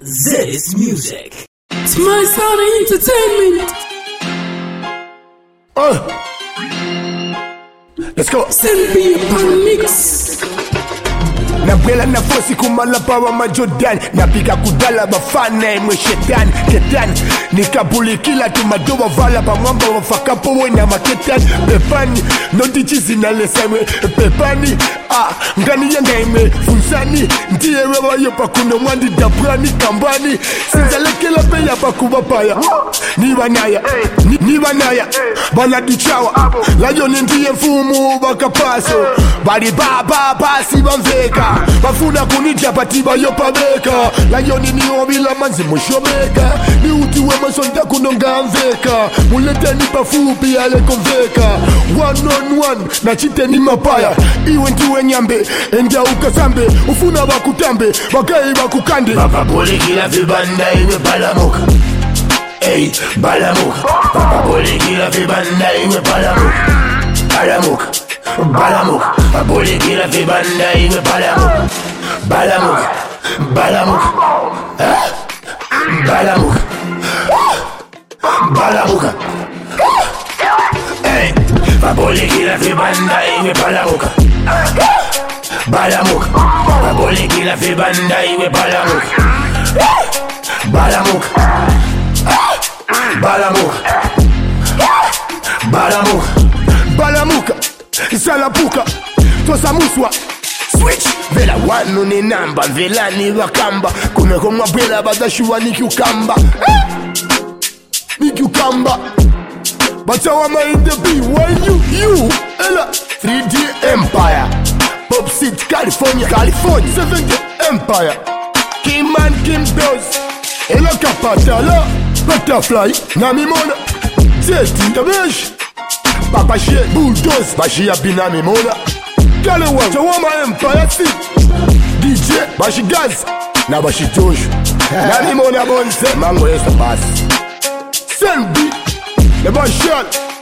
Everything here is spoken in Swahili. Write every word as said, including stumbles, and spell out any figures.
This music. It's my sound entertainment. Uh, let's go. Send me a mix. Nabwela na fosi kumala pawa majodan. Napiga kudala bafana emwe shetan ketan. Nikabuli kila tumadowa vala pa mwamba wafakapo wena maketan. Pepani, no dichizi na lesemwe. Pepani, ah, ngani yanga ime Funsani, ndiye wewa yopa kuno mwandi dabrani kambani. Sinzalekela peya pa kubapaya. Ni wanaya, ni, ni wanaya. Bala duchawa, layo ndiye mfumu wakapaso. Bali baba basi banveka. Bafuna kunija patiba yopa beka. Layo ni niobila manzi mushomeka. Ni utiwe masonda kunonga mveka. Mulete ni pafupi ale konveka. One on one, na chite ni mapaya. Iwe ntuwe nyambe, enda ukasambe. Ufuna wakutambe, wakai wakukande. Papa pole kila vibanda iwe balamuka. Ey, balamuka. Papa pole kila vibanda iwe balamuka. Balamuka, balamuka. Papa pole kila vibanda iwe balamuka. Balamuka, balamuka. Ah, balamuka. Balamuka. Ey, papa pole kila vibanda iwe balamuka. Balamuka, papa pole kila vibanda iwe balamuka. Balamuka, balamuka, balamuka, Balamuka, Salapuka, Tosa Muswa. Switch, vela wanu ni namba, vela ni wakamba. Kume kumwa bwela badashua ni cucamba. Ni cucamba. But how am I in the B? Why you, you, Ella? three D Empire. Pop City, California, California. seven D Empire. Kim man, Kim Does. Ella Kapatala. Butterfly, Nami Mona. Zeti, Tabesh. Papa Shea, Bulldoze. Bashi Abinami Mona. Galewan, Tawama Empire City. D J, Bashi Gaz. Na Bashi Josh. Nami Mona Bonze. Mango is the boss. Send beat. The Bashal.